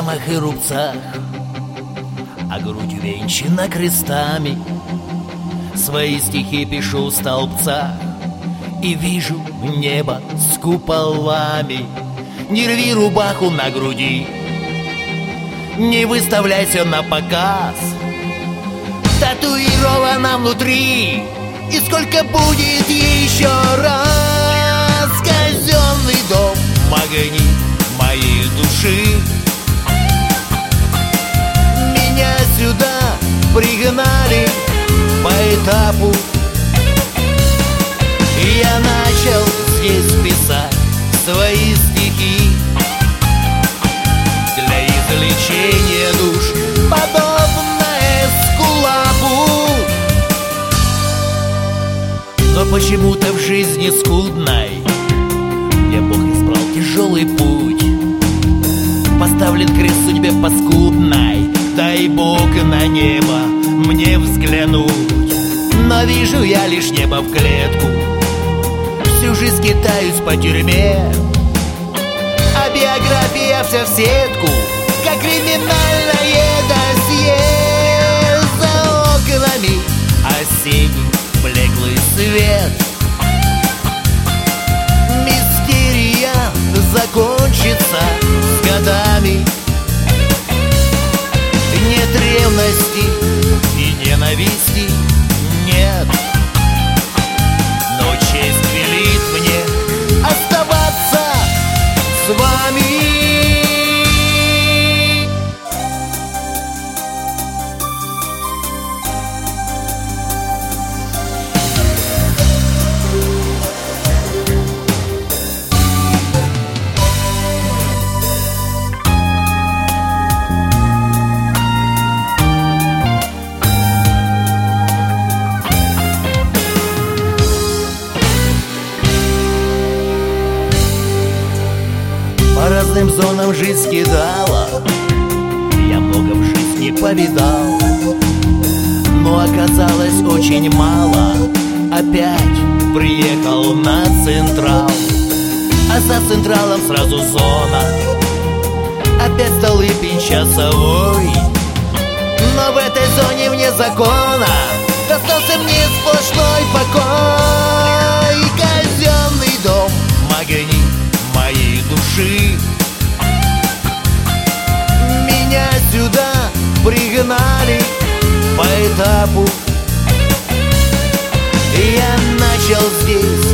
шрамах и рубцах, а грудь увенчана крестами. Свои стихи пишу в столбцах и вижу небо с куполами. Не рви рубаху на груди, не выставляйся на показ. Татуировано внутри, и сколько будет еще раз. Казенный дом, магнит моей души. Меня сюда пригнали по этапу. Я начал здесь писать свои стихи для излечения душ, подобно Эскулапу. Но почему-то в жизни скудной мне Бог избрал тяжелый путь. Поставлен крест судьбе паскудной, дай Бог на небо мне взглянуть. Но вижу я лишь небо в клетку, всю жизнь скитаюсь по тюрьме, а биография вся в сетку, как криминальное досье. За окнами осенний блеклый свет, мистерия закончится с годами. Нет ревности и ненависти, нет, но честь велит мне оставаться с вами. По разным зонам жизнь скидала, я много в жизни повидал, но оказалось очень мало. Опять приехал на Централ, а за Централом сразу зона. Опять Столыпин часовой, но в этой зоне вне закона достался мне сплошной покой. Казенный дом, магнит моей души. Меня сюда пригнали по этапу. Я начал здесь